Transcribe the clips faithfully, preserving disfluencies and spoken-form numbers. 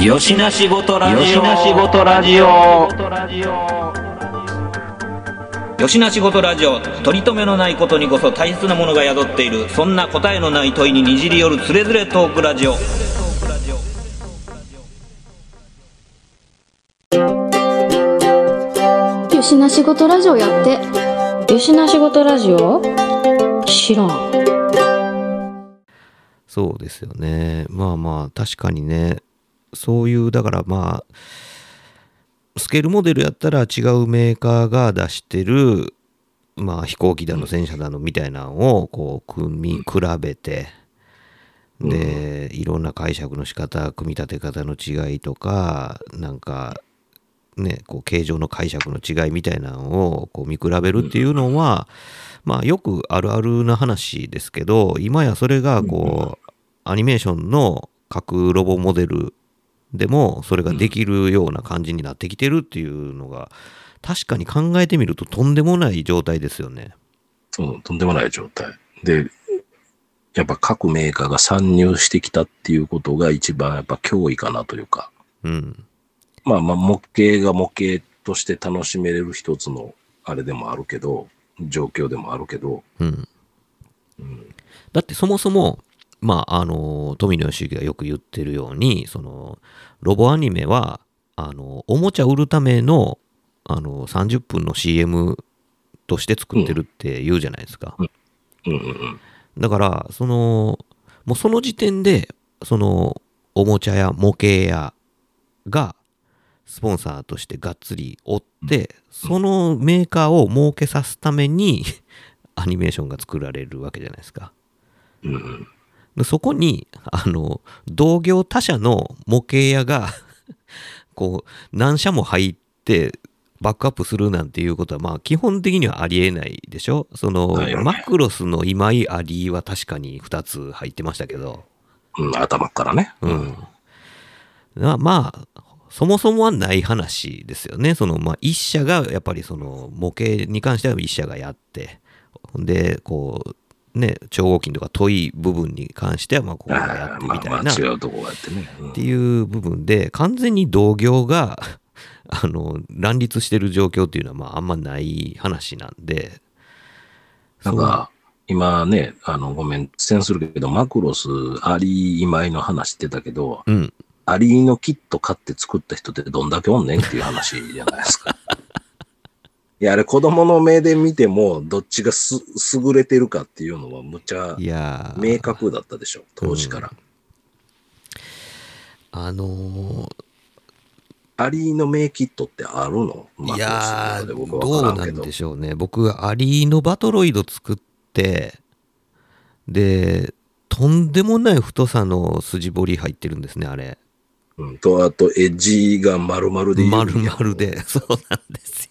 よしなしごとラジオ。よしなしごとラジオ。よしなしごとラジオ。取り留めのないことにこそ大切なものが宿っている。そんな答えのない問いににじり寄るつれづれトークラジオ。 よしなしごとラジオやって。 よしなしごとラジオ知らん。 そうですよね。まあまあ確かにね、そういうだからまあスケールモデルやったら違うメーカーが出してるまあ飛行機だの戦車だのみたいなのをこう組み比べて、でいろんな解釈の仕方、組み立て方の違いとかなんかねこう形状の解釈の違いみたいなのをこう見比べるっていうのはまあよくあるあるな話ですけど、今やそれがこうアニメーションの各ロボモデルでもそれができるような感じになってきてるっていうのが確かに考えてみるととんでもない状態ですよね。 そう、とんでもない状態で、やっぱ各メーカーが参入してきたっていうことが一番やっぱ脅威かなというか、 うん、 まあまあ模型が模型として楽しめれる一つのあれでもあるけど、状況でもあるけど、 うんうん、 だってそもそもまああの富野義行がよく言ってるように、そのロボアニメはあのおもちゃ売るためのあのさんじゅっぷんの シーエム として作ってるって言うじゃないですか。 うんうんうん、 だからそのもうその時点でそのおもちゃや模型屋がスポンサーとしてがっつり追って、そのメーカーを儲けさすためにアニメーションが作られるわけじゃないですか。 うんうんそこにあの同業他社の模型屋がこう何社も入ってバックアップするなんていうことはまあ基本的にはありえないでしょ。そのマクロスの今井アリは確かにふたつ入ってましたけど、 うん、頭からね、 うん、まあそもそもはない話ですよね。そのまあ一社がやっぱりその模型に関しては一社がやって、でこうね、超合金とか遠い部分に関してはまあここがやってみたいな、 まあまあ違うとこがやってね、 うん、っていう部分で完全に同業があの乱立してる状況っていうのはまああんまない話なんで、 なんか今ねあのごめん出演するけどマクロスアリー今井の話してたけど、 うん、 アリーのキット買って作った人ってどんだけおんねんっていう話じゃないですか。いや、あれ子供の目で見ても、どっちがす優れてるかっていうのはむちゃ明確だったでしょ、当時から。 うん、あのー、 アリーの名キットってあるの？ いやー、どうなんでしょうね。僕、アリーのバトロイド作って、で、とんでもない太さの筋彫り入ってるんですね、あれ。 うん、と、あと、エッジが丸々で。 丸々で、そうなんですよ。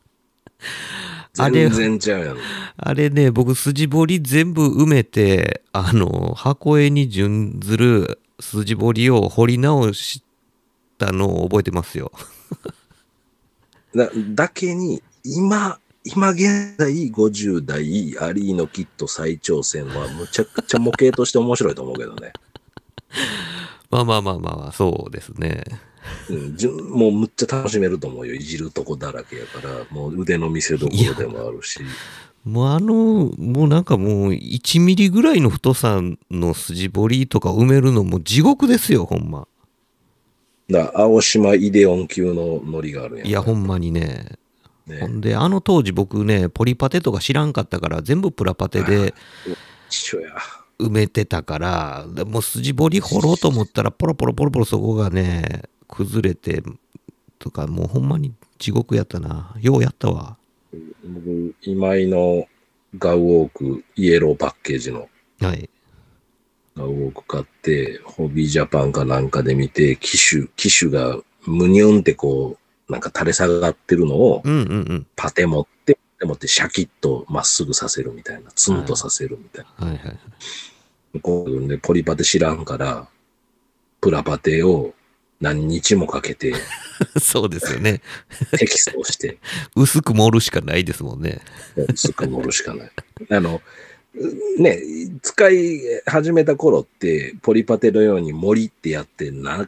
全然ちゃうやん。 あれね、僕筋彫り全部埋めて、あの箱絵に準ずる筋彫りを彫り直したのを覚えてますよ。 だだけに今今現在ごじゅう代アリーのキット再挑戦はむちゃくちゃ模型として面白いと思うけどね。 まあまあまあまあそうですね。 うん、じゅもうむっちゃ楽しめると思うよ。いじるとこだらけやから、もう腕の見せ所でもあるし。 もうあの、もうなんかもういちミリぐらいの太さの筋彫りとか埋めるのも地獄ですよ、ほんま。 だ青島イデオン級のノリがあるやん。 いや、ほんまにね。ねほんで、あの当時僕ね、ポリパテとか知らんかったから、全部プラパテで埋めてたから、もう筋彫り掘ろうと思ったら、ポロポロポロポロそこがね、崩れてとか、もうほんまに地獄やったな。ようやったわ。 僕、今井のガウオーク、イエローパッケージの。 はい。 ガウオーク買って、ホビージャパンかなんかで見て、機種、機種がムニュンってこう、なんか垂れ下がってるのを、 うんうんうん、 パテ持って、パテ持ってシャキッとまっすぐさせるみたいな、ツンとさせるみたいな。 はいはいはい、 こうね、ポリパテ知らんから、プラパテを何日もかけて、 そうですよね。 テキストをして。 薄く盛るしかないですもんね。 薄く盛るしかない。あの、ね、使い始めた頃って、ポリパテのように盛りってやってな、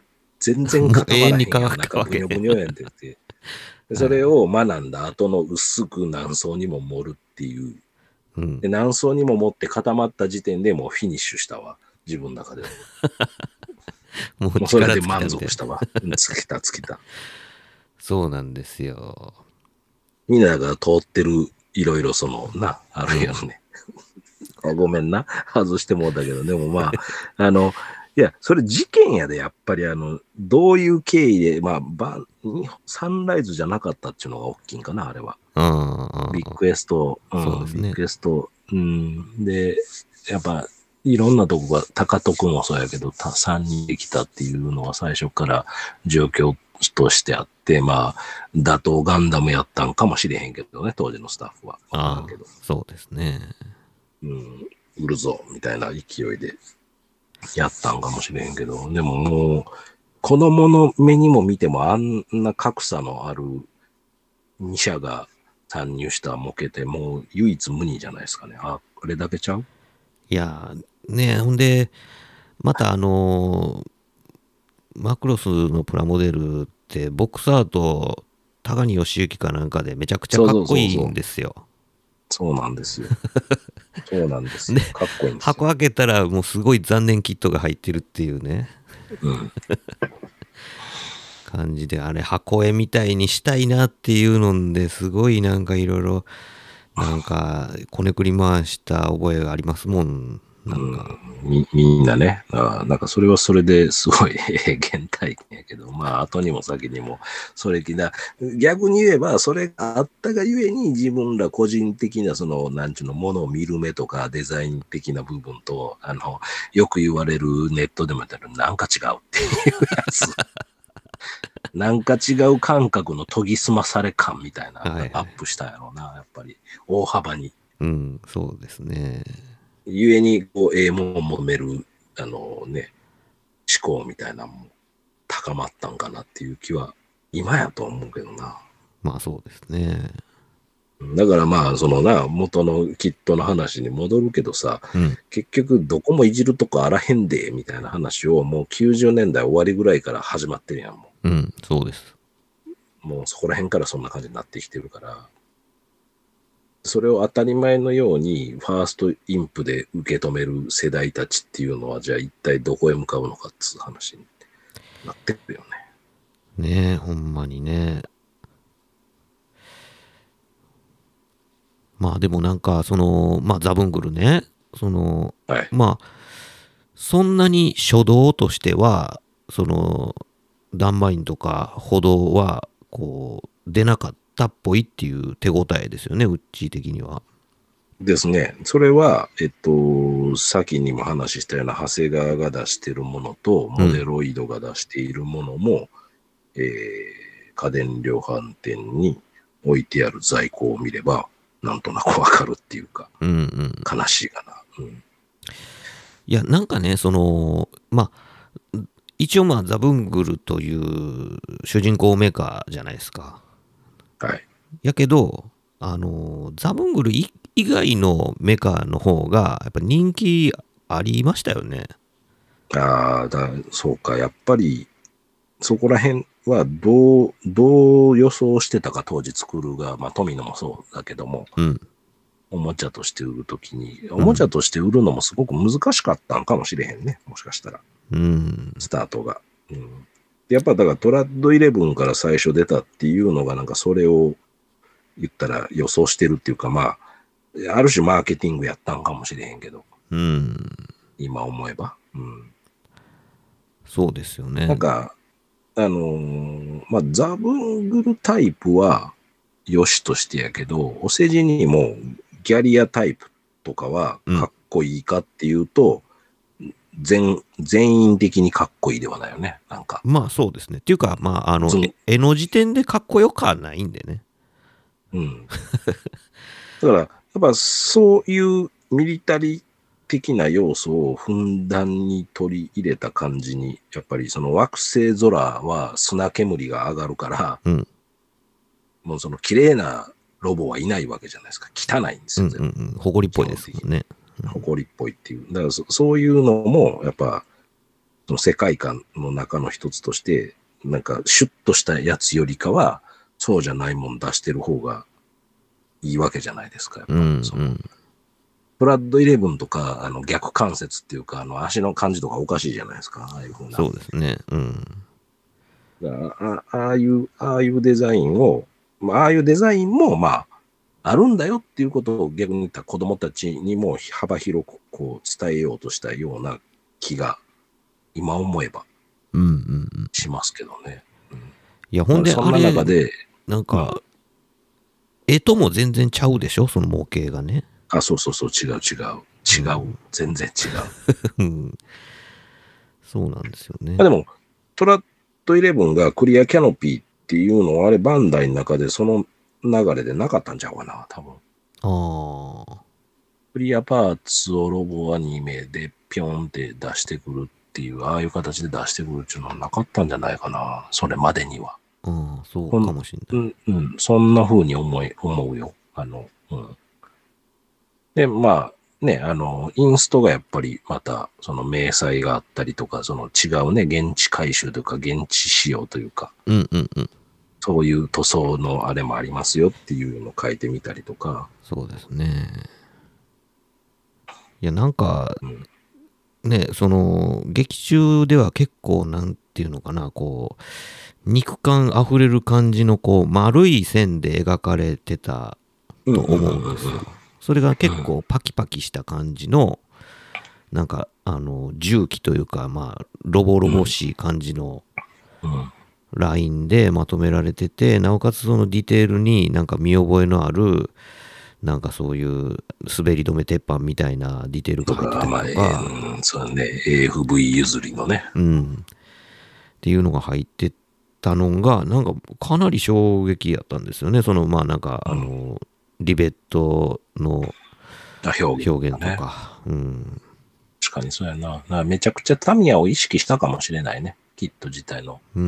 全然固まらへんやん。 永遠に乾くなんかわけねブニョブニョやんって言って。でそれを学んだ後の薄く何層にも盛るっていう。 うん、 で何層にも盛って固まった時点でもうフィニッシュしたわ。自分の中では。 もうもうそれで力尽きたみたいな満足したわ。うん尽きた尽きた。 そうなんですよ。 みんなが通ってるいろいろそのな、あるよね。あごめんな。外してもうたけど、でもまあ、あの、いや、それ事件やで、やっぱりあの、どういう経緯で、まあ、バンサンライズじゃなかったっていうのが大きいんかな、あれは。 うんビッグエスト、うん、 そうですねビッグエスト、うん、で、やっぱ、いろんなとこが、高徳もそうやけど、たさんにんできたっていうのは最初から状況としてあって、まあ、打倒ガンダムやったんかもしれへんけどね、当時のスタッフは。わからんけど。 そうですね。 うん、売るぞ、みたいな勢いでやったんかもしれへんけど、でももう、子供の目にも見てもあんな格差のあるに社が参入した模型ってもう唯一無二じゃないですかね。あ、これだけちゃう？ いや、ね、ほんで、またあのー、マクロスのプラモデルってボクサーと高荷義行かなんかでめちゃくちゃかっこいいんですよ。 そうなんですよ。そうなんですよ。かっこいいんですよ。 箱開けたらもうすごい残念キットが入ってるっていうね。 うん。 感じで、あれ箱絵みたいにしたいなっていうのですごいなんかいろいろなんかこねくり回した覚えがありますもん。なんか、 うん、み, みんなねあ、なんかそれはそれですごい原体験やけど、まあ後にも先にもそれきな、逆に言えばそれがあったがゆえに自分ら個人的なそのなんちゅうのものを見る目とかデザイン的な部分と、あのよく言われるネットでも言ったらなんか違うっていうやつなんか違う感覚の研ぎ澄まされ感みたいなアップしたんやろうな、やっぱり大幅に。 うん、そうですね。 ゆえに、こう、ええもんを求める、あのね、思考みたいなのも高まったんかなっていう気は、今やと思うけどな。 まあそうですね。 だからまあ、そのな、元のキットの話に戻るけどさ、 うん、 結局どこもいじるとこあらへんで、みたいな話をもうきゅうじゅうねんだい終わりぐらいから始まってるやん、もう。うん、そうです。 もうそこら辺からそんな感じになってきてるから、それを当たり前のようにファーストインプで受け止める世代たちっていうのは、じゃあ一体どこへ向かうのかっていう話になってくるよね。 ねえ、ほんまにね。まあでもなんか、その、まあザブングルね、その、 はい、 まあ、そんなに初動としては、その、ダンバインとか歩道は、こう、出なかったっぽいっていう手応えですよね、うち的には。 ですね。それは、えっと、先にも話したような長谷川が出しているものと、モデロイドが出しているものも、うん、えー、家電量販店に置いてある在庫を見れば、なんとなくわかるっていうか、 うんうん、 悲しいかな。うん、 いや、なんかね、その、まあ、一応まあ、ザブングルという主人公メーカーじゃないですか。 はい。 やけど、あの、ザブングル以外のメーカーの方が、やっぱ人気ありましたよね。 ああ、だ、そうか。やっぱり、そこら辺はどう、どう予想してたか、当時作るが、まあ、富野もそうだけども、 うん、 おもちゃとして売るときに、おもちゃとして売るのもすごく難しかったんかもしれへんね。もしかしたら。 うん、 スタートが。うん、やっぱだからトラッドイレブンから最初出たっていうのがなんかそれを言ったら予想してるっていうか、まあ、ある種マーケティングやったんかもしれへんけど、 うん、 今思えば。うん、 そうですよね。 なんか、あのー、まあ、ザブングルタイプは良しとしてやけど、お世辞にもギャリアタイプとかはかっこいいかっていうと、うん、全、全員的にかっこいいではないよね。なんか。 まあそうですね。っていうか、まあ、あの、絵の時点でかっこよくはないんでね。 うん。だから、やっぱそういうミリタリー的な要素をふんだんに取り入れた感じに、やっぱりその惑星空は砂煙が上がるから、 うん、 もうその綺麗なロボはいないわけじゃないですか。汚いんですよ。 うんうんうん。ほこりっぽいですもんね。 ほこりっぽいっていう。だからそ、そういうのも、やっぱ、 その世界観の中の一つとして、なんかシュッとしたやつよりかは、そうじゃないもん出してる方がいいわけじゃないですか。やっぱうんそのブラッドイレブンとか、あの逆関節っていうか、あの足の感じとかおかしいじゃないですか。ああいうふうな。 そうですね。うん。 だからあああいう、ああいうデザインを、まあ、ああいうデザインも、まあ、あるんだよっていうことを逆に言った子供たちにも幅広くこう伝えようとしたような気が、今思えばうんうんうん。 しますけどね。 いや、ほんで、 そんなあれ、 中で、 なんか、絵とも全然ちゃうでしょその模型がね。 あ、そうそうそう、違う違う。違う。うん、全然違う。そうなんですよね。 でも、トラッドイレブンがクリアキャノピーっていうのは、あれ、バンダイの中でその流れでなかったんちゃうかな、多分。 ああ。 クリアパーツをロボアニメでピョンって出してくるっていう、ああいう形で出してくるっていうのはなかったんじゃないかな、それまでには。 うん、そうかもしれない。 うん、うん、そんな風に思い、思うよ。あの、うん。で、まあ、ね、あの、インストがやっぱりまた、その明細があったりとか、その違うね、現地回収というか、現地仕様というか、 うんうんうん。 そういう塗装のあれもありますよっていうのを書いてみたりとか。 そうですね。いや、なんか、 うん、 ね、その、劇中では結構、なんていうのかな、こう、肉感あふれる感じの、こう、丸い線で描かれてたと思うんですよ。それが結構パキパキした感じの、なんか、あの、重機というか、まあ、ロボロボしい感じのラインでまとめられてて、なおかつそのディテールになんか見覚えのある、なんかそういう滑り止め鉄板みたいなディテールが入ってたりとか、 まあ、うん、そうね、エーエフブイ 譲りのね。 うん。っていうのが入ってたのが、なんかかなり衝撃やったんですよね。その、まあなんか、あの、リベットの表現とか。うん。 確かにそうやな。なめちゃくちゃタミヤを意識したかもしれないね。キット自体の。 うん。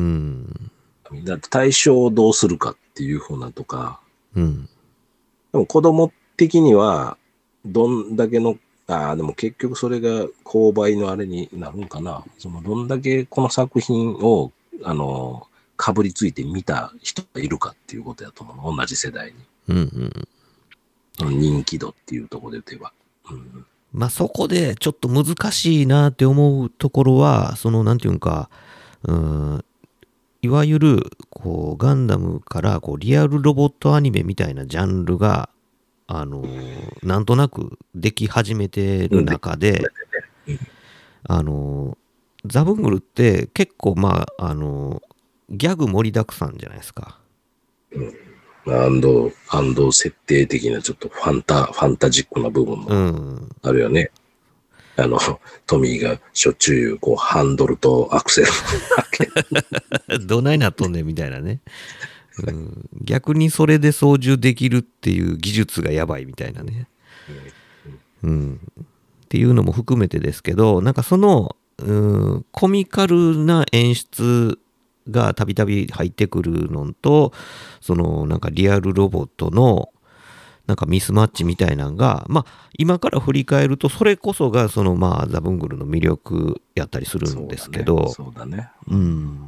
だって対象をどうするかっていうふうなとか。 うん。 でも子供的には、どんだけの、ああ、でも結局それが購買のあれになるんかな。そのどんだけこの作品を、あの、かぶりついて見た人がいるかっていうことやと思う。同じ世代に。 うんうん。 人気度っていうところで言えば。うん、 まあそこでちょっと難しいなって思うところは、そのなんていうんか、うん、いわゆるこうガンダムからこうリアルロボットアニメみたいなジャンルが、あのー、なんとなくでき始めてる中で、あのー、ザブングルって結構まあ、あのー、ギャグ盛りだくさんじゃないですか。 うんアンド、アンド設定的なちょっとファンタ、ファンタジックな部分もあるよね。うん、あの、トミーがしょっちゅうこうハンドルとアクセル。どないなっとんねんみたいなね、うん。逆にそれで操縦できるっていう技術がやばいみたいなね。うん。うん、っていうのも含めてですけど、なんかその、うん、コミカルな演出がたびたび入ってくるのと、そのなんかリアルロボットのなんかミスマッチみたいなのが、まあ今から振り返るとそれこそがそのまあザブングルの魅力やったりするんですけど、 そうだね。 うん。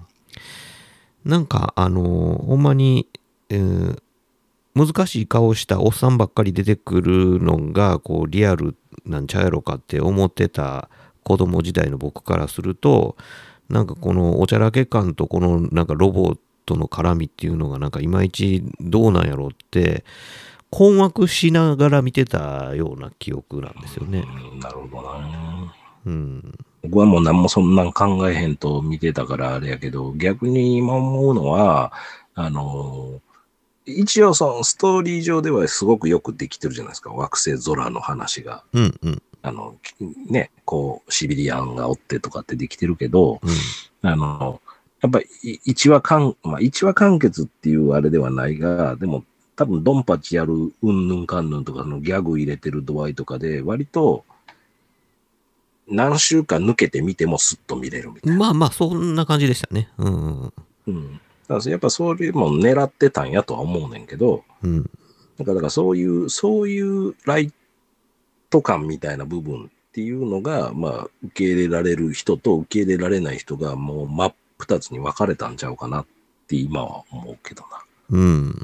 なんかあのほんまに、えー、難しい顔したおっさんばっかり出てくるのがこうリアルなんちゃうやろかって思ってた子供時代の僕からすると、なんかこのおちゃらけ感とこのなんかロボットの絡みっていうのがなんかいまいちどうなんやろうって困惑しながら見てたような記憶なんですよね。 うん、なるほどな。 うん。 僕はもう何もそんなん考えへんと見てたからあれやけど、逆に今思うのは、あの、一応そのストーリー上ではすごくよくできてるじゃないですか。惑星空の話が。 うんうん。 あの、ね、こう、シビリアンがおってとかってできてるけど、うん、あの、やっぱり一話完、まあ一話完結っていうあれではないが、でも多分ドンパチやるうんぬんかんぬんとか、そのギャグ入れてる度合いとかで、割と何週間抜けてみてもスッと見れるみたいな。 まあまあ、そんな感じでしたね。うん。 うん。だからやっぱそれも狙ってたんやとは思うねんけど、 うん。 だから、だからそういう、そういうライト感みたいな部分ってっていうのが、まあ、受け入れられる人と受け入れられない人がもう真っ二つに分かれたんちゃうかなって今は思うけどな。 うん、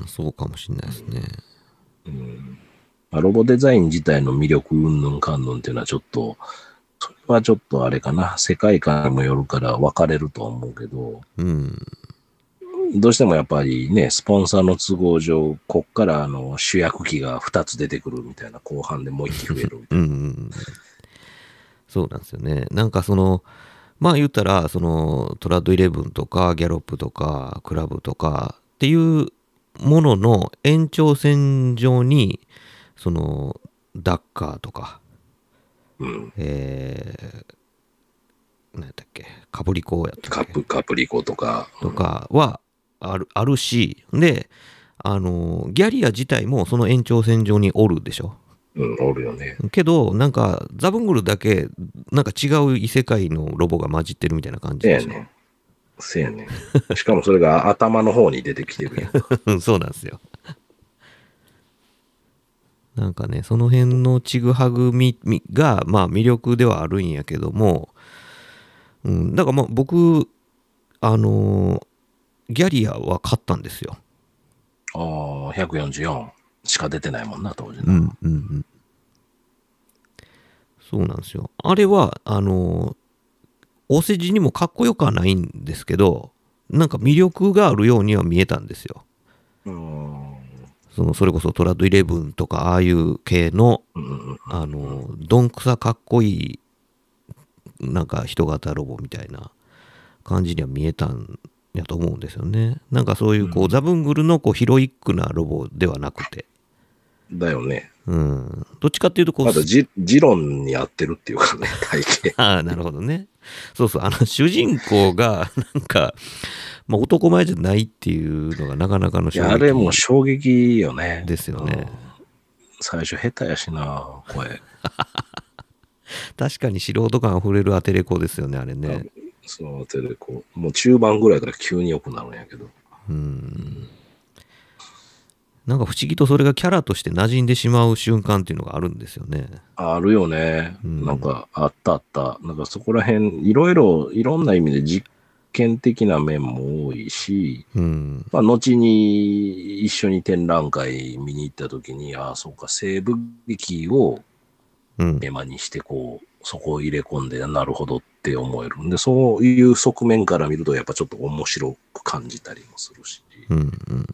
そうかもしれないですね。 うんまあ、ロボデザイン自体の魅力うんぬんかんぬんっていうのはちょっと、それはちょっとあれかな、世界観にもよるから分かれるとは思うけど、 うん、 どうしてもやっぱりね、スポンサーの都合上、こっからあの主役機がふたつ出てくるみたいな、後半でもういっき増えるみたいな。うんうん、 そうなんですよね。なんかその、まあ言ったら、そのトラッドイレブンとかギャロップとかクラブとかっていうものの延長線上に、そのダッカーとか、 うん、 えー、何やったっけ、カプリコやったっけ、 カプ、カプリコとか。 とかはある、あるし、で、あの、ギャリア自体もその延長線上におるでしょ。 うん、おるよね。 けど、なんか、ザブングルだけ、なんか違う異世界のロボが混じってるみたいな感じでしょ。 せやね。せやね。しかもそれが頭の方に出てきてるやん。そうなんですよ。なんかね、その辺のちぐはぐみが、まあ魅力ではあるんやけども、うん、だからまあ僕、あのー、ギャリアは買ったんですよ。 ああ、ひゃくよんじゅうよんしか出てないもんな、当時の。 うんうんうん。そうなんですよ。あれは、あの、お世辞にもかっこよくはないんですけど、なんか魅力があるようには見えたんですよ。 うん。 その、それこそトラッドイレブンとか、ああいう系の、 うんあの、どんくさかっこいい、なんか人型ロボみたいな感じには見えたんやと思うんですよね。なんかそういう、こう、うん、ザブングルのこうヒロイックなロボではなくて。 だよね。 うん。どっちかっていうとこう、 まだジジロンに合ってるっていうかね、体型。 ああ、なるほどね。そうそう、あの主人公がなんか、まあ、男前じゃないっていうのがなかなかの衝撃。いや、あれも衝撃よね。 ですよね。 最初下手やしな、声。 確かに素人感あふれるアテレコですよね、あれね。 そう、アテレコ。もう中盤ぐらいから急に良くなるんやけど。 うん。なんか不思議とそれがキャラとして馴染んでしまう瞬間っていうのがあるんですよね。 あるよね。うん、なんかあったあった。なんかそこら辺、いろいろ、いろんな意味で実験的な面も多いし、 うん、 まあ、後に一緒に展覧会見に行った時に、ああ、そうか、西部劇をテーマにしてこう、そこを入れ込んで、なるほどって思えるんで、そういう側面から見ると、やっぱちょっと面白く感じたりもするし。 うんうん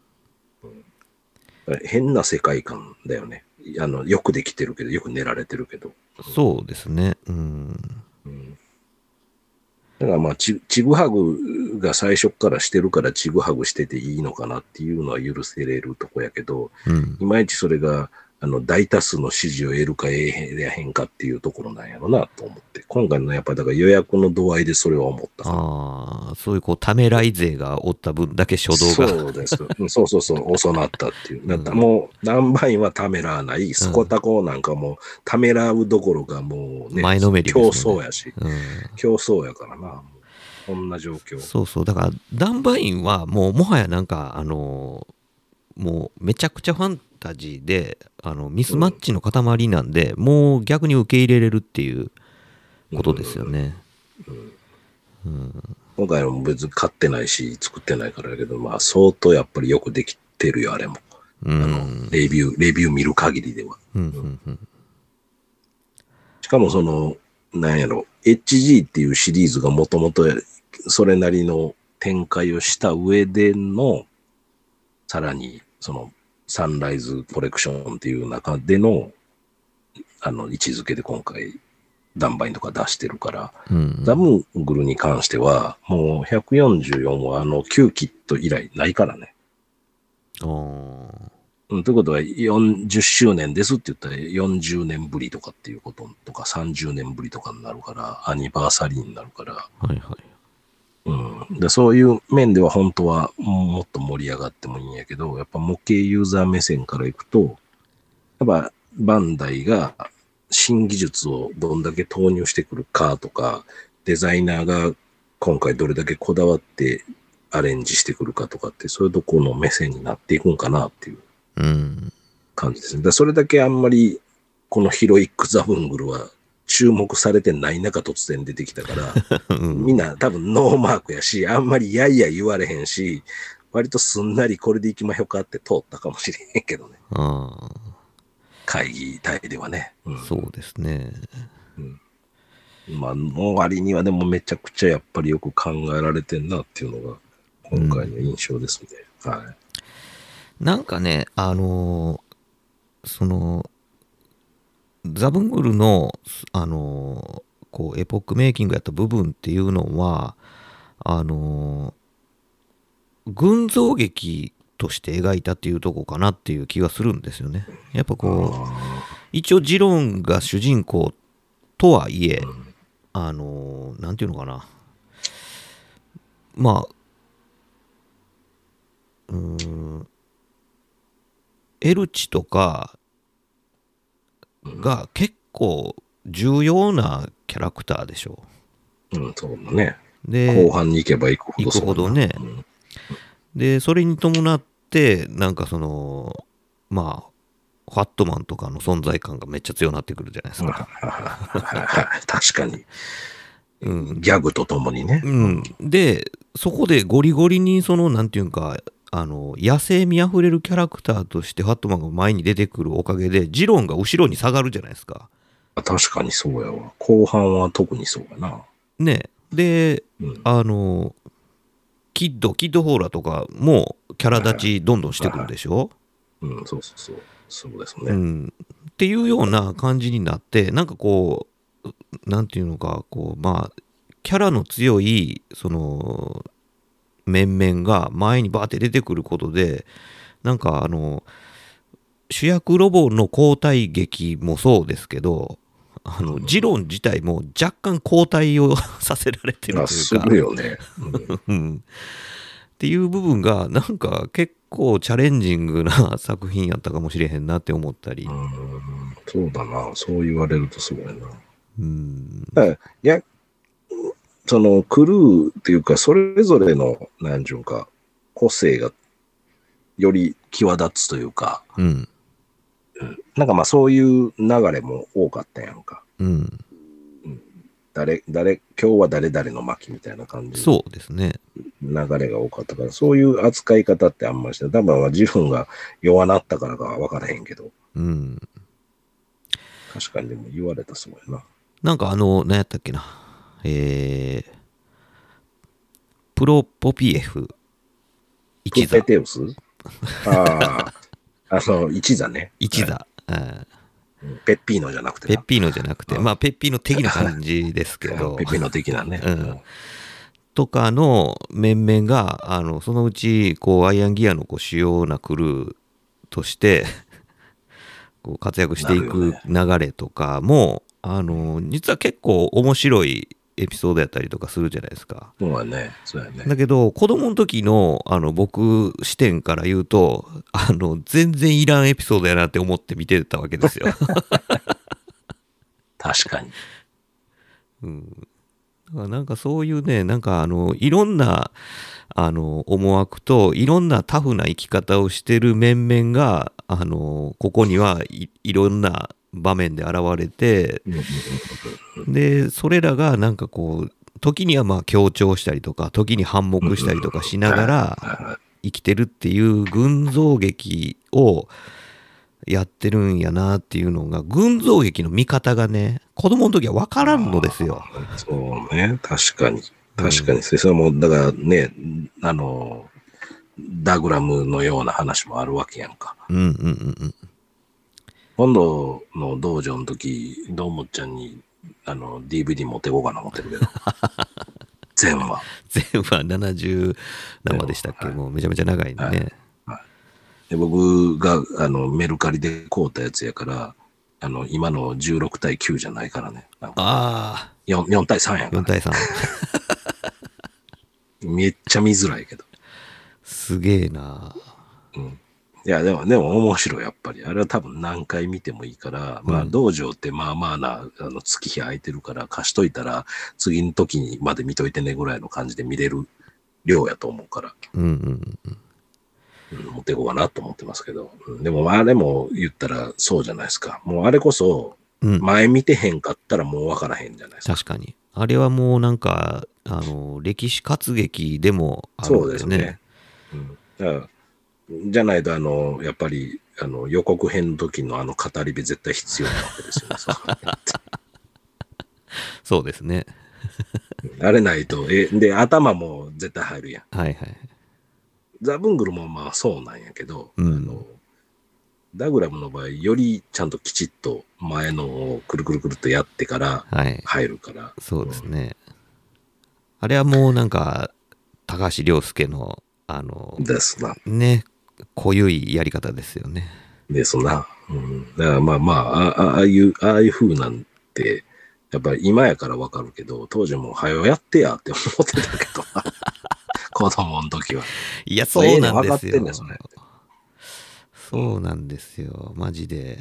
変な世界観だよね。あの、よくできてるけど、よく練られてるけど。 そうですね。うん。 うん、だからまあち、ちぐはぐが最初からしてるからちぐはぐしてていいのかなっていうのは許せれるとこやけど、 うん、 いまいちそれが、あの、大多数の支持を得るか得へんかっていうところなんやろなと思って。今回のやっぱりだから予約の度合いでそれは思った。 ああ、そういうこう、ためらい勢がおった分だけ初動が。 そうです。そうそうそう、遅なったっていう。だったもう、何倍はためらわない。スコタコなんかも、ためらうどころかもうね、 前のめりですね、 競争やし、うん、競争やからな。こんな状況。 そうそう。だから、ダンバインはもう、もはやなんか、あの、もうめちゃくちゃファンタジーで、あのミスマッチの塊なんで、うん、もう逆に受け入れれるっていうことですよね。 うんうんうん、今回も別に買ってないし作ってないからだけど、まあ相当やっぱりよくできてるよあれも。うん、あのレビューレビュー見る限りでは。 うんうんうん、 しかもそのなんやろ エイチジー っていうシリーズがもともとそれなりの展開をした上でのさらにそのサンライズコレクションっていう中でのあの位置づけで今回ダンバインとか出してるから、 うん、 ザブングルに関してはもうひゃくよんじゅうよんはあのきゅうキット以来ないからね。 あうん、ということはよんじゅっしゅうねんですって言ったらよんじゅうねんぶりとかっていうこととかさんじゅうねんぶりとかになるからアニバーサリーになるから。 はいはい。 うん、でそういう面では本当はもっと盛り上がってもいいんやけど、やっぱ模型ユーザー目線からいくと、やっぱバンダイが新技術をどんだけ投入してくるかとか、デザイナーが今回どれだけこだわってアレンジしてくるかとかって、そういうところの目線になっていくんかなっていう感じですね。だそれだけあんまりこのヒロイックザブングルは注目されてない中突然出てきたから、うん、みんな多分ノーマークやし、あんまりやいや言われへんし、割とすんなりこれで行きまひょかって通ったかもしれへんけどね。 あ会議体ではね、 うん。そうですね。 うん、まあ、の割にはでもめちゃくちゃやっぱりよく考えられてんなっていうのが今回の印象ですね。うん、はい。 なんかね、あのー、その、ザブングルの、あのー、こう、エポックメイキングやった部分っていうのは、あのー、群像劇として描いたっていうとこかなっていう気がするんですよね。やっぱこう、一応ジロンが主人公とはいえ、あのー、なんていうのかな。まあ、うーん、エルチとかが結構重要なキャラクターでしょう。うん、そうだね。 で、 後半に行けば行くほど行くほどね。うん、で、それに伴って、なんかその、まあ、ファットマンとかの存在感がめっちゃ強くなってくるじゃないですか。 確かに。 うん、 ギャグとともにね。 うん。で、そこでゴリゴリにその、なんていうか、あの野生味あふれるキャラクターとしてファットマンが前に出てくるおかげでジロンが後ろに下がるじゃないですか。 確かにそうやわ。後半は特にそうやな。 ね。で、うん、あのキッドキッドホーラーとかもキャラ立ちどんどんしてくるでしょ。 うん、そうそうそうそうですね、 うん。っていうような感じになってなんかこうなんていうのかこうまあキャラの強いその面々が前にバーって出てくることでなんかあの主役ロボの交代劇もそうですけどあのジロン自体も若干交代をさせられてるというかするよね、 うん、っていう部分がなんか結構チャレンジングな作品やったかもしれへんなって思ったり。 うん、そうだな、そう言われるとすごいな。 うん、 いやそのクルーっていうかそれぞれの何ていうか個性がより際立つというか、 うんうん、なんかまあそういう流れも多かったやんか、 うんうん、誰誰今日は誰々の巻みたいな感じそうですね流れが多かったからそういう扱い方ってあんまりして多分自分が弱なったからかは分からへんけど、 うん、 確かにでも言われたそうやな。 なんかあの何やったっけなえー、プロポピエフ一座プペテウスああ、あの、一座ね。 一座、はいうん、ペッピーノじゃなくてペッピーノじゃなくて、まあペッピーノ的な感じですけどペッピーノ的なね、 うん、とかの面々があのそのうちこうアイアンギアのこう主要なクルーとしてこう活躍していく流れとかも、ね、あの実は結構面白いエピソードやったりとかするじゃないですか。 そうやね、そうやね。 だけど子供の時のあの僕視点から言うとあの全然いらんエピソードやなって思って見てたわけですよ。 確かに。 うん。だからなんかそういうねなんかあのいろんなあの思惑といろんなタフな生き方をしてる面々があのここには い, いろんな場面で現れてでそれらがなんかこう時にはまあ強調したりとか時に反目したりとかしながら生きてるっていう群像劇をやってるんやなっていうのが群像劇の見方がね子供の時は分からんのですよ。 そうね、確かに確かに、うん、それもだからねあのダグラムのような話もあるわけやんか。 うんうんうんうん今度の道場の時、どうもっちゃんにあの ディーブイディー 持ってこうかな思ってるけど。全話。 全話ななじゅう何話でしたっけ、はい、もうめちゃめちゃ長いんでね。はいはい、 で僕があのメルカリで買うたやつやから、あの今のじゅうろくたいきゅうじゃないからね。なんかああ。 よんたいさんやから、ね。 よんたいさん。 めっちゃ見づらいけど。 すげえな。 うん。いや、でも、でも面白い、やっぱり。あれは多分何回見てもいいから、うん、まあ、道場ってまあまあな、あの、月日空いてるから、貸しといたら、次の時にまで見といてねぐらいの感じで見れる量やと思うから。 うんうんうん。持っていこうかなと思ってますけど。うん、でも、あれも言ったらそうじゃないですか。もうあれこそ、 うん、 前見てへんかったらもう分からへんじゃないですか。 確かに。あれはもうなんか、あの、歴史活劇でもあるんですね。そうですね。 うん、だからじゃないと、あの、やっぱり、あの、予告編の時のあの語り部絶対必要なわけですよね。 そうですね。 あれないと、え、で、頭も絶対入るやん。 はいはい。 ザブングルもまあそうなんやけど、 うん、 あのダグラムの場合、よりちゃんときちっと前のをくるくるくるっとやってから入るから。はい、 そうですね。うん、あれはもうなんか、高橋涼介の、あの、 ですな。 ね、濃ゆいやり方ですよね。 ですな。うん、だからまあまあ、あ, ああいう、ああいう風なんて、やっぱり今やからわかるけど、当時も早よやってやって思ってたけど、子供の時は。 いや、そうなんですよ。 分かってんねん、それ。 そうなんですよ、マジで。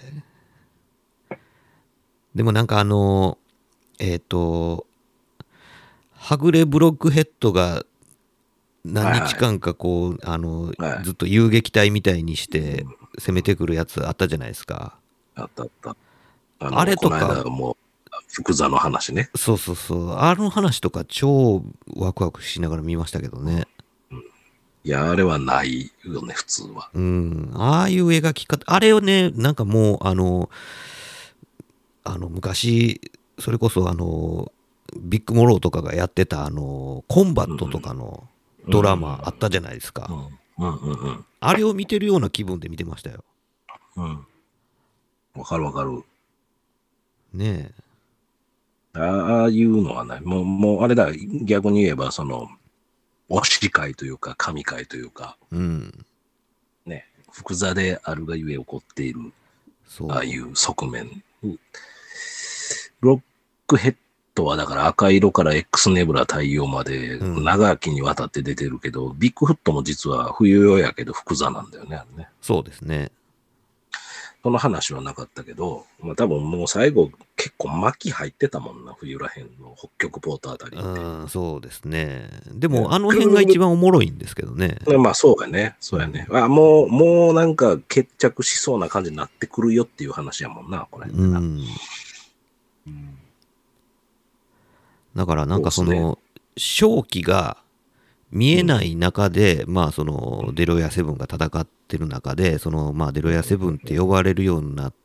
でもなんかあの、えっと、はぐれブロックヘッドが何日間かこう、はいはい、あの、はい、ずっと遊撃隊みたいにして攻めてくるやつあったじゃないですか。 あったあった。 あ, あれとか。 もう福座の話ね。 そうそうそう。あの話とか超ワクワクしながら見ましたけどね。 うん、いや、あれはないよね、普通は。 うん。ああいう描き方、あれをね、なんかもう、あの、あの、昔、それこそあの、ビッグモローとかがやってた、あの、コンバットとかのドラマあったじゃないですか。あれを見てるような気分で見てましたよ。 うん。わかるわかる。 ねえ。 ああいうのはない。もう、もうあれだ、逆に言えば、その、推し会というか、神会というか、 うん、 ね、福座であるがゆえ起こっている、ああいう側面。ブロックヘッドはだから赤色から X ネブラ太陽まで長きにわたって出てるけど、うん、ビッグフットも実は冬用やけど福座なんだよね、あれね。 そうですね。 その話はなかったけど、まあ多分もう最後結構巻き入ってたもんな、冬らへんの北極ポートあたりって。 うん、そうですね。でもあの辺が一番おもろいんですけどね。 まあそうやね。そうやね。あ、もう、もうなんか決着しそうな感じになってくるよっていう話やもんな、これ。うん。 うん、だからなんかその、正気が見えない中で、うん、まあそのデロイヤセブンが戦ってる中で、そのまあデロイヤセブンって呼ばれるようになって、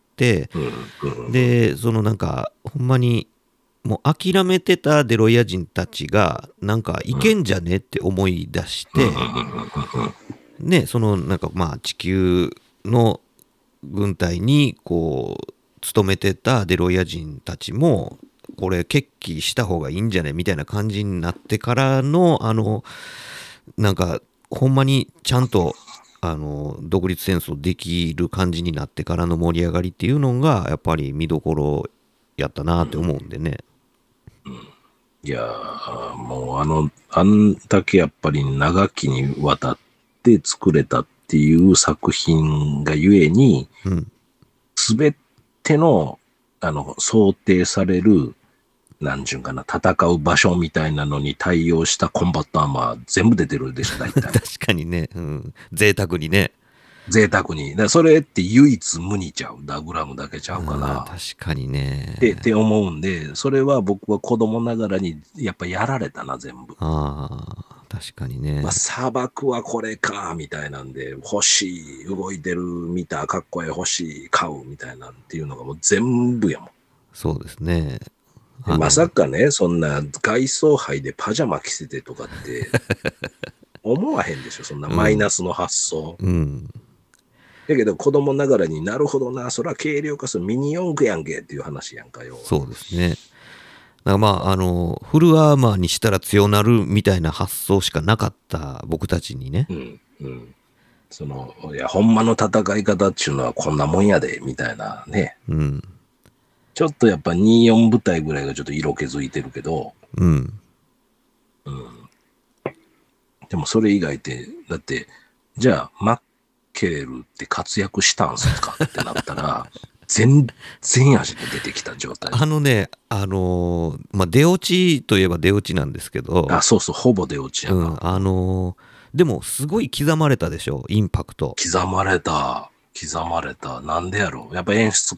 うん、でそのなんかほんまにもう諦めてたデロイヤ人たちがなんかいけんじゃねって思い出して、ね、そのなんかまあ地球の軍隊にこう勤めてたデロイヤ人たちもこれ決起した方がいいんじゃねみたいな感じになってからのあのなんかほんまにちゃんとあの独立戦争できる感じになってからの盛り上がりっていうのがやっぱり見どころやったなって思うんでね。 うんうん、いやーもうあのあんだけやっぱり長きにわたって作れたっていう作品がゆえに、すべ、うん、てのあの想定されるなんちゅうかな、戦う場所みたいなのに対応したコンバットアーマー全部出てるでしょ、大体。 確かにね、うん。贅沢にね。 贅沢に。だからそれって唯一無二ちゃう。ダグラムだけちゃうかな。 確かにね。 って、って思うんで、それは僕は子供ながらにやっぱやられたな、全部。 ああ、確かにね。 まあ、砂漠はこれか、みたいなんで、欲しい、動いてる、見た、かっこいい、欲しい、買う、みたいなっていうのがもう全部やもん。 そうですね。 まさかね、そんな外装杯でパジャマ着せてとかって思わへんでしょ、そんなマイナスの発想。うん。うん、だけど子供ながらになるほどな、そら軽量化するミニ四駆やんけっていう話やんかよ。 そうですね。だからまあ、あの、フルアーマーにしたら強なるみたいな発想しかなかった僕たちにね。うん。うん。 その、いや、ほんまの戦い方っていうのはこんなもんやで、みたいなね。うん。ちょっとやっぱにじゅうよん部隊ぐらいがちょっと色気づいてるけど、うん。うん。でもそれ以外って、だって、じゃあ、マッケレルって活躍したんすかってなったら、全然足で出てきた状態。 あのね、あのー、まあ、出落ちといえば出落ちなんですけど。 あ、そうそう、ほぼ出落ちやな。うん、 あのー、でもすごい刻まれたでしょ、インパクト。 刻まれた、刻まれた。なんでやろう。やっぱ演出か。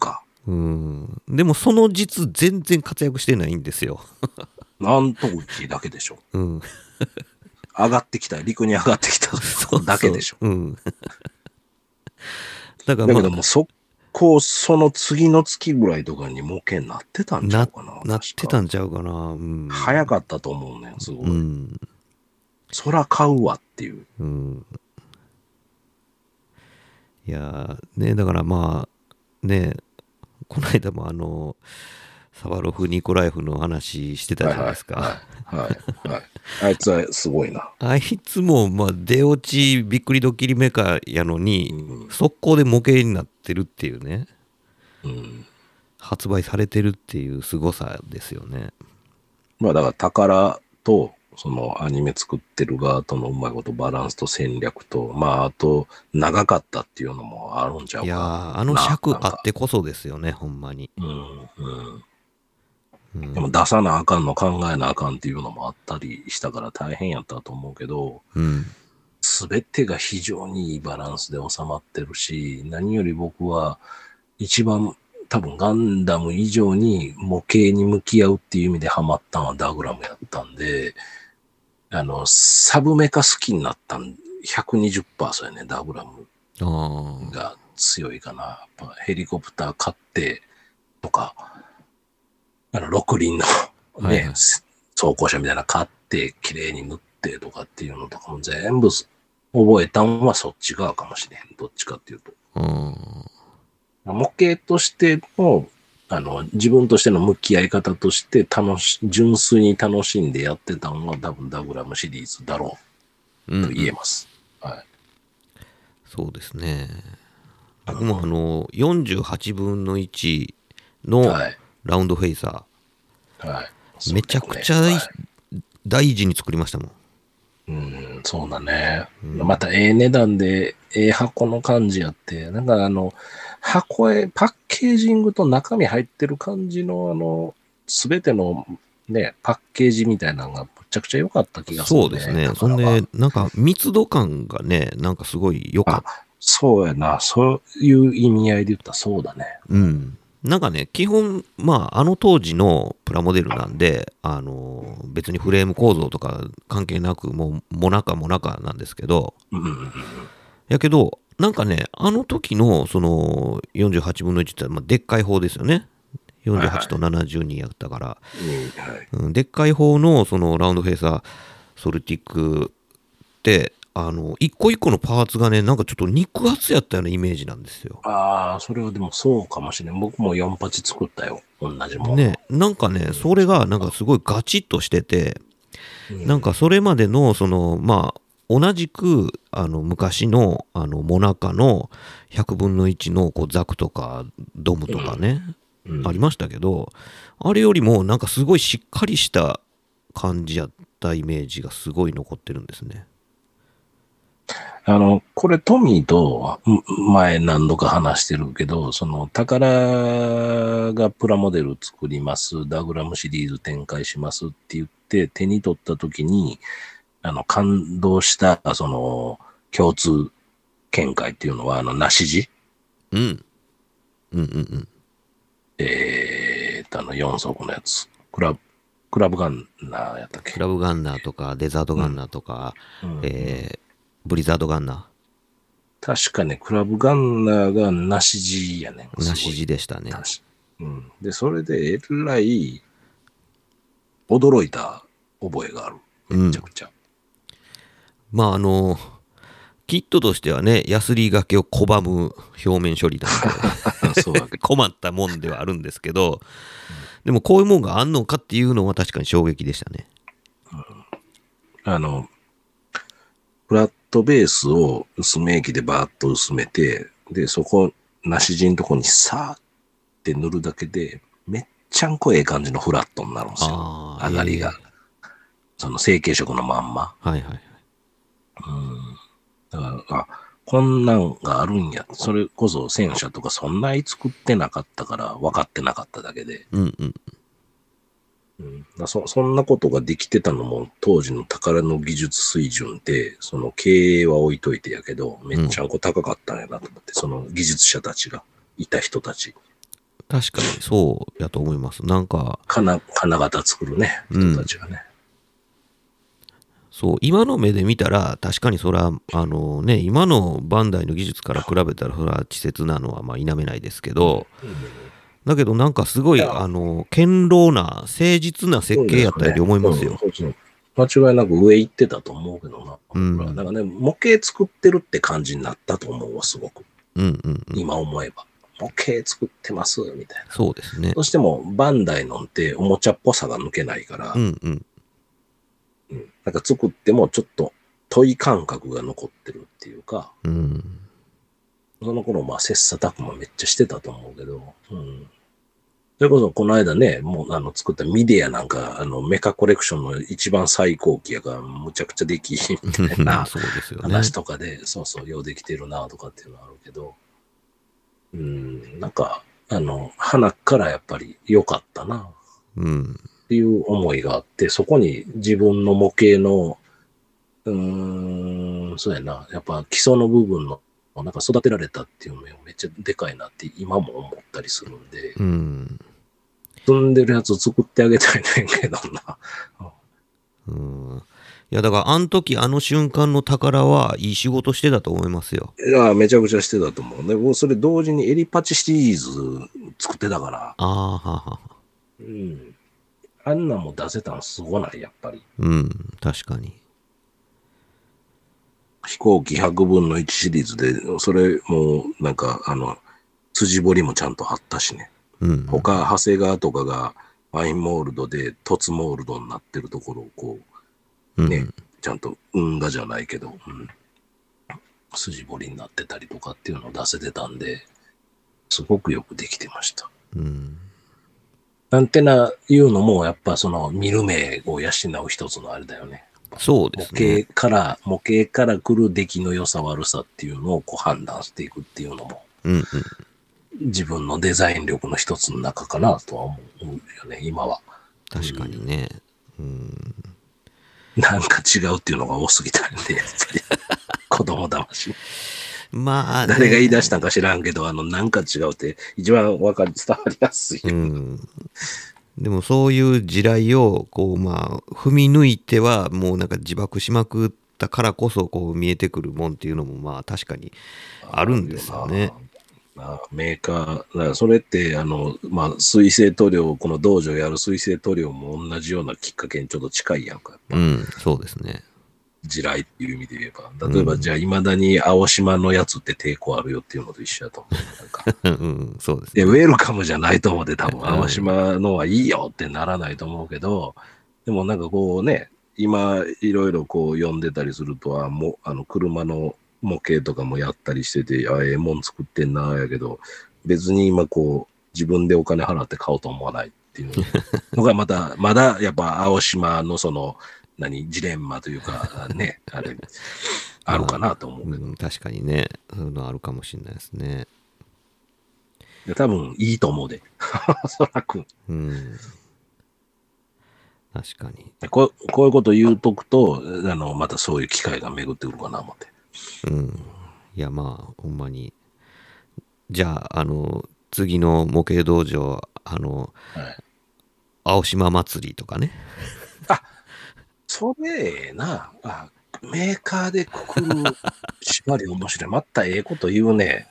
うん。でもその実全然活躍してないんですよ。 なんとうちだけでしょ。 うん。 上がってきた、陸に上がってきただけでしょ。 そうそう、うん。だから、 まあ、だけどもそこその次の月ぐらいとかに模型になってたんちゃうかな。 な, なってたんちゃうかな。うん、 早かったと思うねん、すごい。 うん、 そら買うわっていう。 うん、いやね、だからまあね、この間もあのサバロフ・ニコラエフの話してたじゃないですか。 はいはい、はいはい、あいつはすごいな。 あいつもまあ出落ちびっくりドッキリメカやのに、うん、速攻で模型になってるっていうね、うん、発売されてるっていう凄さですよね。 まあだから宝とそのアニメ作ってる側とのうまいことバランスと戦略と、まああと長かったっていうのもあるんちゃうか。 いやー、あの尺あってこそですよね、ほんまに。うんうんうん、でも出さなあかんの考えなあかんっていうのもあったりしたから大変やったと思うけど、すべ、うん、てが非常にいいバランスで収まってるし、何より僕は一番多分ガンダム以上に模型に向き合うっていう意味でハマったのはダグラムやったんで、あの、サブメカ好きになったん ひゃくにじゅっパーセント そうやね、ダグラムが強いかな。やっぱヘリコプター買ってとか、あの、六輪のね、はいはい、走行車みたいなの買って、綺麗に塗ってとかっていうのとかも全部覚えたんはそっち側かもしれん。どっちかっていうと。うん、模型としての、あの、自分としての向き合い方として楽し、純粋に楽しんでやってたのは多分ダグラムシリーズだろうと言えます。うんうん、はい。 そうですね。僕もあの、よんじゅうはちぶんのいちの、はい、ラウンドフェイサー、はい、めちゃくちゃ、はい、大事に作りましたもん。 うん、そうだね。うん、またええ値段で、ええ箱の感じやって、なんかあの、箱へパッケージングと中身入ってる感じの、あの、すべてのね、パッケージみたいなのがむちゃくちゃ良かった気がする、ね。 そうですね。そんで、なんか密度感がね、なんかすごい良かった。 そうやな。そういう意味合いで言ったらそうだね。 うん。なんかね、基本、まあ、あの当時のプラモデルなんで、あの、別にフレーム構造とか関係なく、もう、もなかもなかなんですけど、やけど、なんかね、あの時の、その、よんじゅうはちぶんのいちって、まあ、でっかい方ですよね。よんじゅうはちとななじゅうにやったから、はいはい、でっかい方の、その、ラウンドフェイサー、ソルティックって、あの、一個一個のパーツがね、なんかちょっと肉厚やったようなイメージなんですよ。 ああ、それはでもそうかもしれん。僕もよん鉢作ったよ。同じもの。 ね、なんかね、それがなんかすごいガチッとしてて、うん、なんかそれまでの、その、まあ、同じく、あの、昔の、あの、モナカのひゃくぶんのいちの、こう、ザクとか、ドムとかね、うんうん、ありましたけど、あれよりも、なんかすごいしっかりした感じやったイメージがすごい残ってるんですね。 あの、これトミーと前何度か話してるけど、その宝がプラモデル作ります、ダグラムシリーズ展開しますって言って手に取った時に、あの、感動した、その、共通見解っていうのは、あの、なし字うん。うんうんうん。 えーっと、あの、よん足のやつ。クラブ、クラブガンナーやったっけ？ クラブガンナーとか、デザートガンナーとか、うん、えー、ブリザードガンナー。確かね、クラブガンナーがなし字やねん。 なし字でしたね。 うん。で、それでえらい驚いた覚えがある。めちゃくちゃ。 うん、まあ、あの、キットとしてはね、ヤスリがけを拒む表面処理なんで、そう困ったもんではあるんですけど、うん、でもこういうもんがあんのかっていうのは確かに衝撃でしたね。 うん、あの、フラットベースを薄め液でバーッと薄めて、で、そこ、なし地のとこにさーって塗るだけで、めっちゃんこええ感じのフラットになるんですよ。上がりが。その成型色のまんま。 はいはい。 うんだから、あ、こんなんがあるんや。それこそ戦車とかそんなに作ってなかったから分かってなかっただけで。 うんうんうん、だそ, そんなことができてたのも当時の宝の技術水準で、その経営は置いといてやけど、めっちゃんこ高かったんやなと思って、うん、その技術者たちがいた人たち。 確かにそうやと思います。なんか金金型作るね人たちがね、うん、 そう今の目で見たら確かにそらあのね今のバンダイの技術から比べたらそら稚拙なのはまあ否めないですけど、うん、だけどなんかすごいあの堅牢な誠実な設計やったように思いますよ。 間違いなく上行ってたと思うけどな。うん、なんかね模型作ってるって感じになったと思うわすごく。うんうんうん、今思えば模型作ってますみたいな。 そうですね。 どうしてもバンダイのっておもちゃっぽさが抜けないから、うんうんうん、なんか作ってもちょっと問い感覚が残ってるっていうか、うん、その頃まあ切磋琢磨めっちゃしてたと思うけど、うん、それこそこの間ね、もうあの作ったミディアなんかあのメカコレクションの一番最高級やからむちゃくちゃできみたいな話とかで、そうそうようできてるなとかっていうのはあるけど、うん、なんかあの鼻からやっぱり良かったな。うんっていう思いがあって、そこに自分の模型の、うーん、そうやな、やっぱ基礎の部分の、なんか育てられたっていうのもめっちゃでかいなって今も思ったりするんで、うん、積んでるやつを作ってあげたいねんけどな。 うん、いやだからあの時あの瞬間の宝はいい仕事してたと思いますよ。 いやめちゃくちゃしてたと思う。でもそれ同時にエリパチシリーズ作ってたから。ああ、はは。うん。あんなも出せたのすごない、やっぱり。 うん、確かに。 飛行機ひゃくぶんのいちシリーズで、それもなんか、あの、辻彫りもちゃんとあったしね。うん、他、長谷川とかがファインモールドで凸モールドになってるところをこう、ね、うん、ちゃんと運河じゃないけど、うん、筋彫りになってたりとかっていうのを出せてたんで、すごくよくできてました。うんなんてないうのも、やっぱその見る目を養う一つのあれだよね。 そうですね。 模型から、模型から来る出来の良さ悪さっていうのをこう判断していくっていうのも、うんうん、自分のデザイン力の一つの中かなとは思うよね、今は。 確かにね。うん、 なんか違うっていうのが多すぎたんで、やっぱり子供騙し。まあ、ね、誰が言い出したんか知らんけど、あの、なんか違うって一番わかり、伝わりやすい、うん。 でもそういう地雷を、こう、まあ、踏み抜いては、もうなんか自爆しまくったからこそ、こう見えてくるもんっていうのも、まあ確かにあるんですよね。 あメーカー、だからそれって、あの、まあ、水性塗料、この道場やる水性塗料も同じようなきっかけにちょっと近いやんか。 うん、そうですね。 地雷っていう意味で言えば。例えば、うん、じゃあ、未だに青島のやつって抵抗あるよっていうのと一緒だと思う。なんかうん、そうですね。 で、ウェルカムじゃないと思って、多分、青島のはいいよってならないと思うけど、でもなんかこうね、今、いろいろこう読んでたりするとは、もう、あの、車の模型とかもやったりしてて、あ、ええもん作ってんな、やけど、別に今こう、自分でお金払って買おうと思わないっていうのが、また、まだやっぱ青島のその、何ジレンマというかねあれあるかなと思うけど、 まあうん、確かにねそういうのあるかもしれないですね。 多分いいと思うでおそらく、うん、 確かにこう、こういうこと言うとくとあのまたそういう機会が巡ってくるかな思って、 うん、いやまあほんまにじゃああの次の模型道場あの、はい、青島祭りとかねあそれええなあ。メーカーでくくる縛り面白い。またええこと言うね。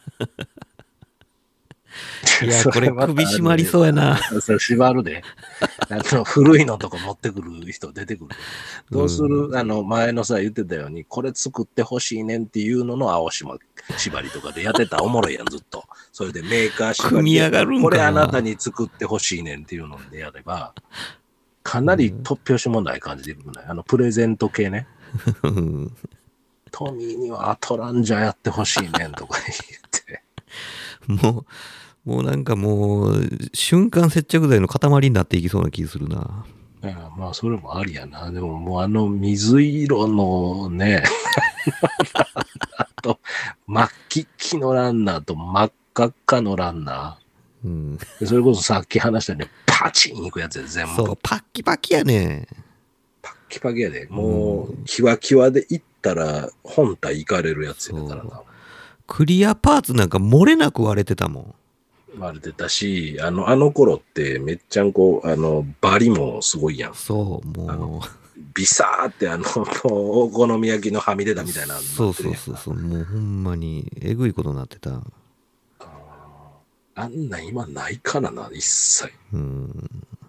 いや、これ首絞まりそうやな。 それ縛るで。あの古いのとか持ってくる人出てくる。どうする、うん、あの前のさ言ってたように、これ作ってほしいねんっていうのの青島縛りとかでやってたらおもろいやん、ずっと。それでメーカー縛りで。 組み上がるんかな。 これあなたに作ってほしいねんっていうのでやれば、かなり突拍子もない感じでいくね。あのプレゼント系ね。トミーにはアトランジャーやってほしいねんとか言って。もう、もうなんかもう、瞬間接着剤の塊になっていきそうな気するな。 いやまあそれもありやな。でももうあの水色のね、あと、真っ黄っきのランナーと真っ赤っかのランナー。うん、それこそさっき話したようにパチンいくやつで全部。 そう、パッキパキやね。 パッキパキやで。もう、キワキワでいったら本体いかれるやつやからな。 クリアパーツなんか漏れなく割れてたも割れてたし、あの、あの頃ってめっちゃんこう、あの、バリもすごいやん。 そう、もう。 ビサーってあの、お好み焼きのはみ出たみたいな。 そうそうそうそう、もうほんまに、えぐいことになってた。 あ, あんな今ないからな、一切。うん。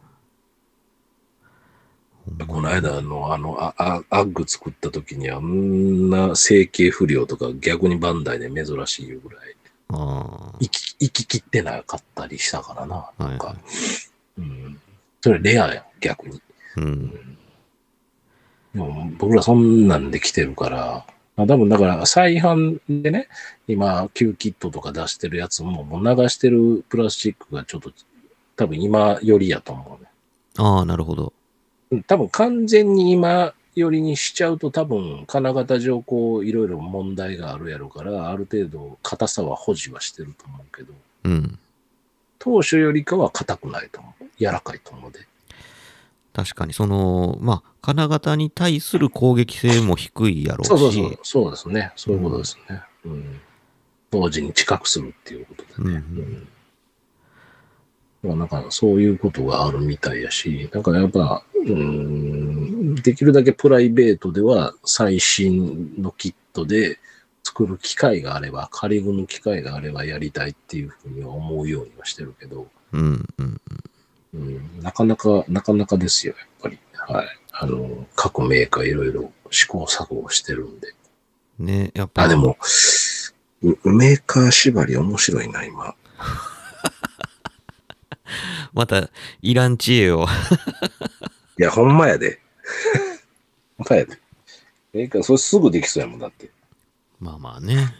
この間のあの、あ、あ、アッグ作った時にあんな成形不良とか逆にバンダイで珍しいぐらい。ああ。生き、生き切ってなかったりしたからな。なんか、はい、うん。それレアやん、逆に。うん。うん、でも僕らそんなんで来てるから、まあ、多分だから再販でね、今、Qキットとか出してるやつも、もう流してるプラスチックがちょっと、多分今よりやと思うね。 ああ、なるほど。 多分完全に今よりにしちゃうと多分金型上こういろいろ問題があるやろから、ある程度硬さは保持はしてると思うけど、うん、当初よりかは硬くないと思う。柔らかいと思うで。 確かにその、まあ、金型に対する攻撃性も低いやろうし。 そうそうそう、そうですね。そういうことですね。うんうん、当時に近くするっていうことでね。うんうんなんかそういうことがあるみたいやし、なんかやっぱ、うーん、できるだけプライベートでは最新のキットで作る機会があれば、仮組む機会があればやりたいっていうふうには思うようにはしてるけど、うんうんうん、なかなか、なかなかですよ、やっぱり。はい。あの、各メーカーいろいろ試行錯誤してるんで。 ね、やっぱ。 あ、でも、メーカー縛り面白いな、今。 また、いらん知恵を。 いや、ほんまやで。ほんまやで。ええか、それすぐできそうやもん、だって。 まあまあね。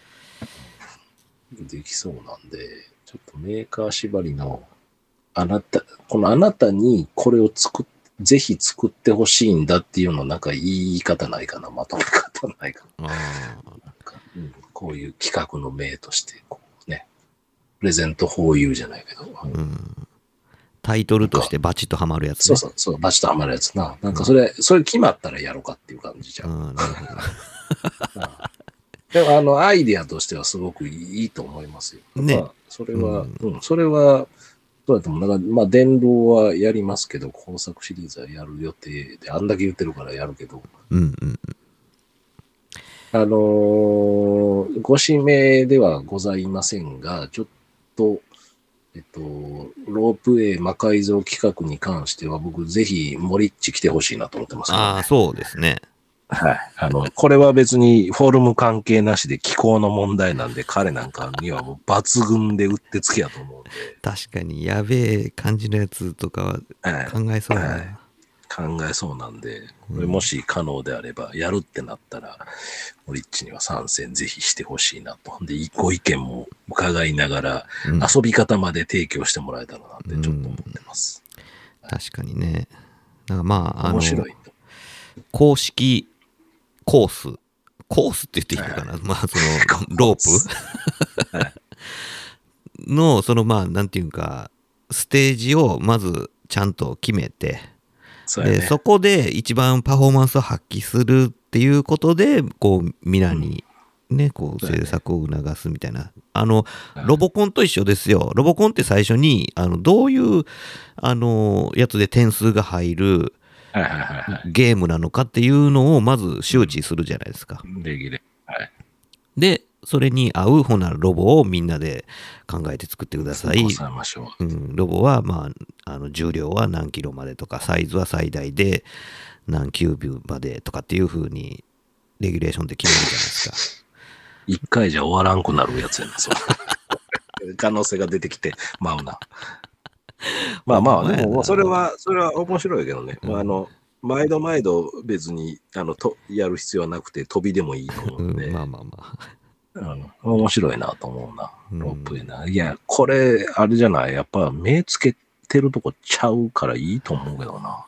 できそうなんで、ちょっとメーカー縛りの、あなた、このあなたにこれを作っ、ぜひ作ってほしいんだっていうのなんか言い方ないかな、まとめ方ないかな。なんかうん、こういう企画の名として、こうね、プレゼントホーユーじゃないけど。うんうんタイトルとしてバチッとハマるやつ、 ね、そうそう、そう、バチッとハマるやつな。なんかそれ、うん、それ決まったらやろうかっていう感じじゃん。うん、なるほど。でも、あの、アイディアとしてはすごくいいと思いますよ。ね。それは、うん、うん、それは、そうだと思う。なんか、まあ、電動はやりますけど、工作シリーズはやる予定で、あんだけ言ってるからやるけど。うんうんうん。あのー、ご指名ではございませんが、ちょっと、えっと、ロープウェイ魔改造企画に関しては僕ぜひモリッチ来てほしいなと思ってますけど、ね。 ああ、そうですね。 はい。あの、これは別にフォルム関係なしで気候の問題なんで彼なんかにはもう抜群でうってつけやと思うんで。 確かにやべえ感じのやつとかは考えそうだな、はいはい。 考えそうなんで、これもし可能であればやるってなったら、モリッチには参戦ぜひしてほしいなと。で、ご意見も伺いながら、うん、遊び方まで提供してもらえたらなってちょっと思ってます。 うん、確かにね。なんかまあ、あの、面白い公式コース、コースって言っていいのかな、はい、まあ、その、ロープ、はい、の、そのまあ、なんていうか、ステージをまずちゃんと決めて、そ, ね、でそこで一番パフォーマンスを発揮するっていうことでこう皆にね、こう制作を促すみたいな、あのロボコンと一緒ですよ。ロボコンって最初にあのどういうあのやつで点数が入るゲームなのかっていうのをまず周知するじゃないですか。でそれに合うほなロボをみんなで考えて作ってください。うん、ロボは、まあ、あの重量は何キロまでとかサイズは最大で何キューブまでとかっていう風にレギュレーションで決めるじゃないですか。 一回じゃ終わらんくなるやつやな、そう。可能性が出てきてまうな。まあまあ、でもそれはそれは面白いけどね。うん、まあ、あの毎度毎度別にあのとやる必要はなくて飛びでもいいと思うんで。うん、まあまあまあ。うん、面白いなと思うな、ロープウェイな。うん、いや、これ、あれじゃない、やっぱ目つけてるとこちゃうからいいと思うけどな。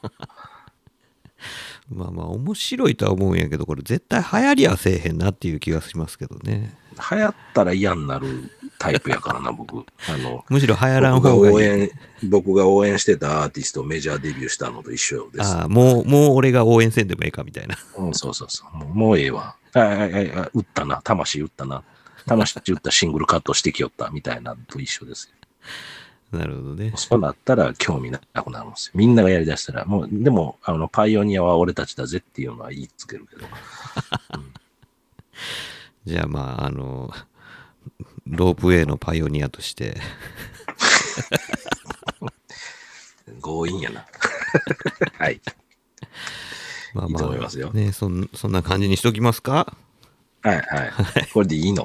まあまあ、面白いとは思うんやけど、これ絶対流行りはせえへんなっていう気がしますけどね。 流行ったら嫌になるタイプやからな、僕。あのむしろ流行らん方がいい。 僕が応援、僕が応援してたアーティストメジャーデビューしたのと一緒です。 ああ、もう、もう俺が応援せんでもええかみたいな。 うん、そうそうそう。もう、もうええわ。はいはいはい、打ったな。魂打ったな。魂打ったシングルカットしてきよったみたいなのと一緒ですよ。 なるほどね。 そうなったら興味なくなるんですよ。みんながやりだしたら。もう、でも、あの、パイオニアは俺たちだぜっていうのは言いつけるけど。うん、 じゃあまあ、あの、ロープウェイのパイオニアとして。 強引やな。はい。 まあまあ、いいと思いますよ。 ね、そん、そんな感じにしときますか？ はいはい。これでいいの？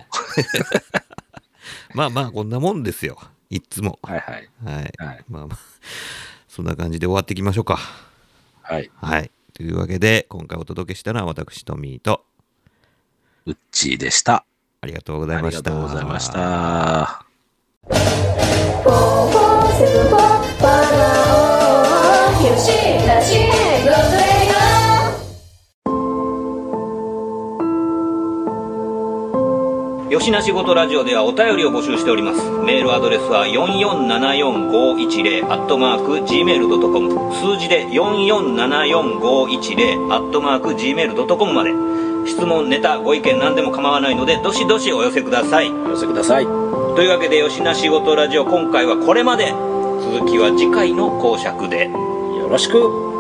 まあまあ、こんなもんですよ。いつも。 はいはい。 はい。 はい、 まあまあ、そんな感じで終わっていきましょうか。 はい。 はい。というわけで、今回お届けしたのは私、トミーと、 ウッチーでした。 ありがとうございました。 ありがとうございました。 よしなしごとラジオではお便りを募集しております。メールアドレスはよんよんななよんごいちゼロアットマーク ジーメールドットコム、 数字でよんよんななよんごいちゼロアットマーク ジーメールドットコム まで。質問、ネタ、ご意見何でも構わないのでどしどしお寄せください。 お寄せください。 というわけでよしなしごとラジオ、今回はこれまで。続きは次回の講釈で。 よろしく。